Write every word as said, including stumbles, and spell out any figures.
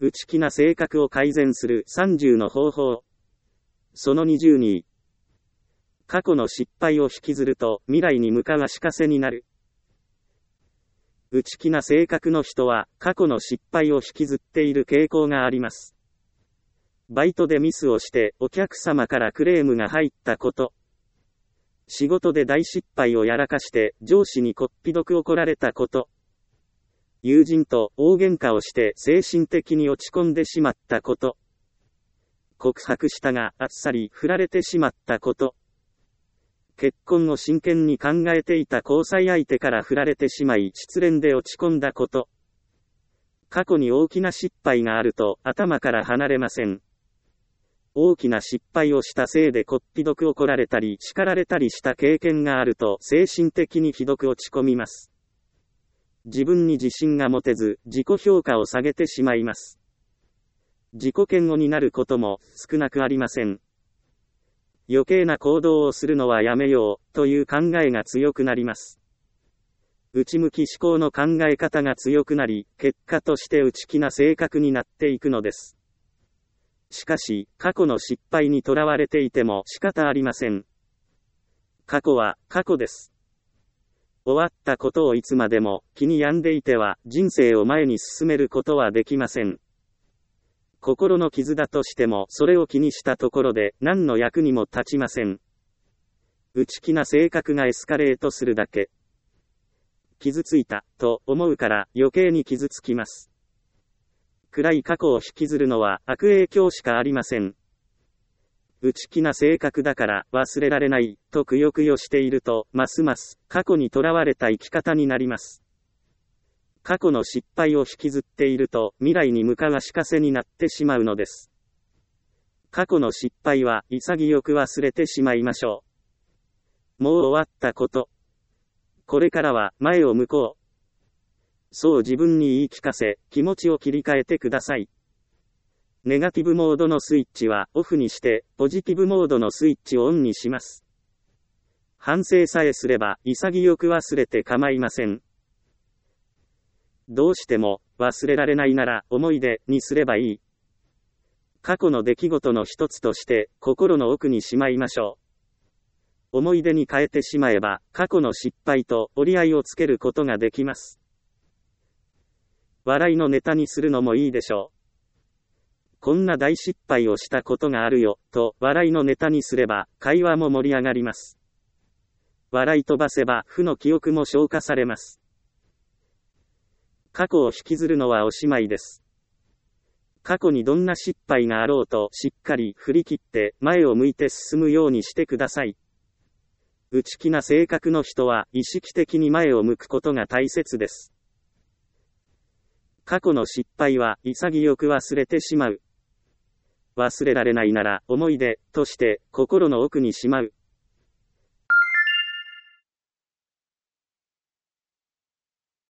内気な性格を改善するさんじゅうの方法。そのにじゅうに。過去の失敗を引きずると未来に向かう足かせになる。内気な性格の人は過去の失敗を引きずっている傾向があります。バイトでミスをしてお客様からクレームが入ったこと。仕事で大失敗をやらかして上司にこっぴどく怒られたこと。友人と大喧嘩をして精神的に落ち込んでしまったこと。告白したがあっさり振られてしまったこと。結婚を真剣に考えていた交際相手から振られてしまい失恋で落ち込んだこと。過去に大きな失敗があると頭から離れません。大きな失敗をしたせいでこっぴどく怒られたり叱られたりした経験があると精神的にひどく落ち込みます。自分に自信が持てず自己評価を下げてしまいます。自己嫌悪になることも少なくありません。余計な行動をするのはやめようという考えが強くなります。内向き思考の考え方が強くなり、結果として内気な性格になっていくのです。しかし、過去の失敗にとらわれていても仕方ありません。過去は過去です。終わったことをいつまでも気に病んでいては人生を前に進めることはできません。心の傷だとしてもそれを気にしたところで何の役にも立ちません。内気な性格がエスカレートするだけ。傷ついたと思うから余計に傷つきます。暗い過去を引きずるのは悪影響しかありません。内気な性格だから忘れられないとくよくよしているとますます過去にとらわれた生き方になります。過去の失敗を引きずっていると未来に向かう足かせになってしまうのです。過去の失敗は潔く忘れてしまいましょう。もう終わったこと。これからは前を向こう。そう自分に言い聞かせ、気持ちを切り替えてください。ネガティブモードのスイッチはオフにして、ポジティブモードのスイッチをオンにします。反省さえすれば潔く忘れて構いません。どうしても忘れられないなら思い出にすればいい。過去の出来事の一つとして心の奥にしまいましょう。思い出に変えてしまえば過去の失敗と折り合いをつけることができます。笑いのネタにするのもいいでしょう。こんな大失敗をしたことがあるよと笑いのネタにすれば会話も盛り上がります。笑い飛ばせば負の記憶も消化されます。過去を引きずるのはおしまいです。過去にどんな失敗があろうとしっかり振り切って前を向いて進むようにしてください。内気な性格の人は意識的に前を向くことが大切です。過去の失敗は潔く忘れてしまう。忘れられないなら思い出として心の奥にしまう。